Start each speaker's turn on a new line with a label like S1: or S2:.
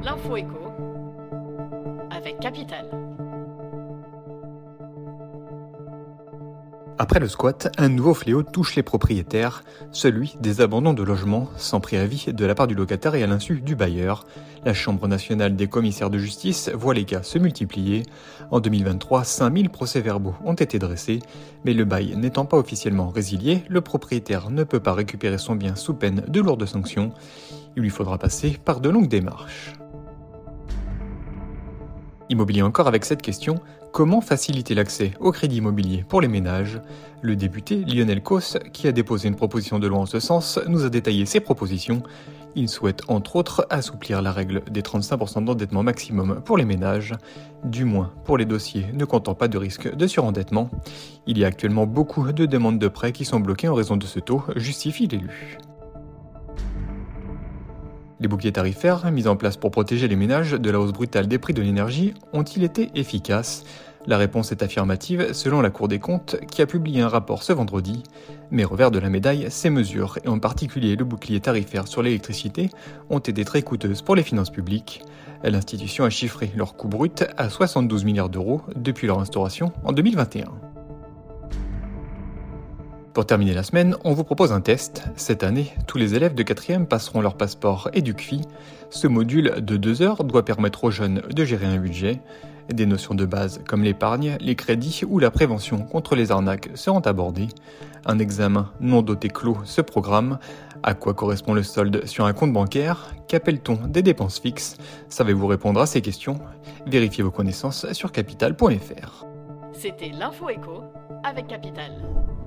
S1: L'info éco avec Capital.
S2: Après le squat, un nouveau fléau touche les propriétaires, celui des abandons de logements sans préavis de la part du locataire et à l'insu du bailleur. La Chambre nationale des commissaires de justice voit les cas se multiplier. En 2023, 5000 procès-verbaux ont été dressés, mais le bail n'étant pas officiellement résilié, le propriétaire ne peut pas récupérer son bien sous peine de lourdes sanctions. Il lui faudra passer par de longues démarches. Immobilier encore avec cette question, comment faciliter l'accès au crédit immobilier pour les ménages ? Le député Lionel Causse, qui a déposé une proposition de loi en ce sens, nous a détaillé ses propositions. Il souhaite entre autres assouplir la règle des 35% d'endettement maximum pour les ménages, du moins pour les dossiers ne comptant pas de risque de surendettement. Il y a actuellement beaucoup de demandes de prêts qui sont bloquées en raison de ce taux, justifie l'élu. Les boucliers tarifaires, mis en place pour protéger les ménages de la hausse brutale des prix de l'énergie, ont-ils été efficaces ? La réponse est affirmative selon la Cour des comptes qui a publié un rapport ce vendredi. Mais revers de la médaille, ces mesures, et en particulier le bouclier tarifaire sur l'électricité, ont été très coûteuses pour les finances publiques. L'institution a chiffré leur coût brut à 72 milliards d'euros depuis leur instauration en 2021. Pour terminer la semaine, on vous propose un test. Cette année, tous les élèves de 4e passeront leur passeport EduQui. Ce module de 2 heures doit permettre aux jeunes de gérer un budget. Des notions de base comme l'épargne, les crédits ou la prévention contre les arnaques seront abordées. Un examen non doté clos se programme. À quoi correspond le solde sur un compte bancaire ? Qu'appelle-t-on des dépenses fixes ? Savez-vous répondre à ces questions ? Vérifiez vos connaissances sur capital.fr.
S1: C'était l'info éco avec Capital.